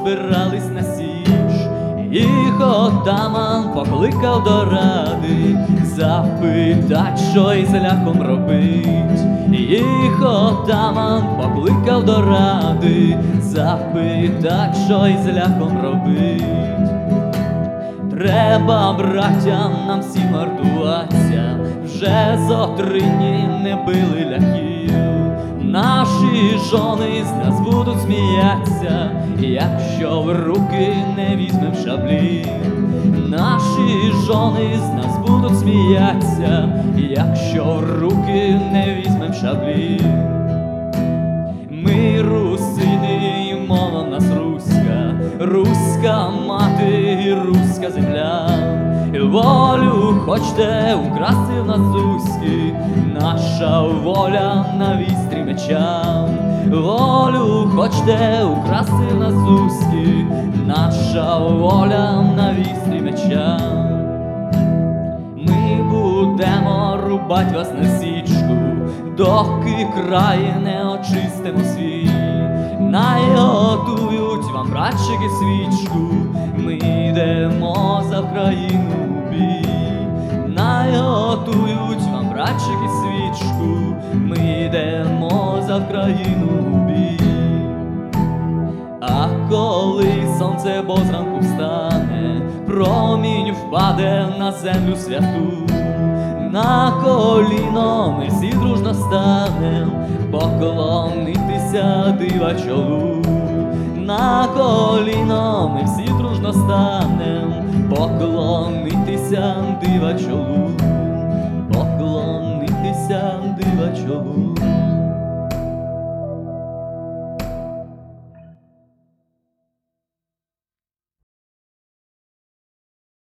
збирались на січ, їх отаман покликав до ради, запитать, що із ляхом робить. Їх отаман покликав до ради, запитать, що із ляхом робить. Треба, браттям, нам всім гартуватися, вже зо 3 дні не били ляхів. Наші жони з нас будуть сміятися, якщо в руки не візьмем шаблі. Наші жони з нас будуть сміятися, якщо в руки не візьмем шаблі. Ми русини, і мова в нас руська, руська мати і руська земля. І волю хочете украсти в нас руські, наша воля на вістрі меча. Волю хочете украсти в нас руські, наша воля на вістрі меча. Ми будемо рубать вас на січку, доки край не очистимо свій. Найготують вам, братчики, свічку, ми йдемо за Вкраїну в бій. Найготують вам, братчики, свічку, ми йдемо за Вкраїну в бій. А коли сонце позранку встане, промінь впаде на землю святу, на коліно ми всі дружно станем, поклонитися дива чолу. На коліно ми всі дружно станем, поклонитися дива чолу, поклонитися дива чолу.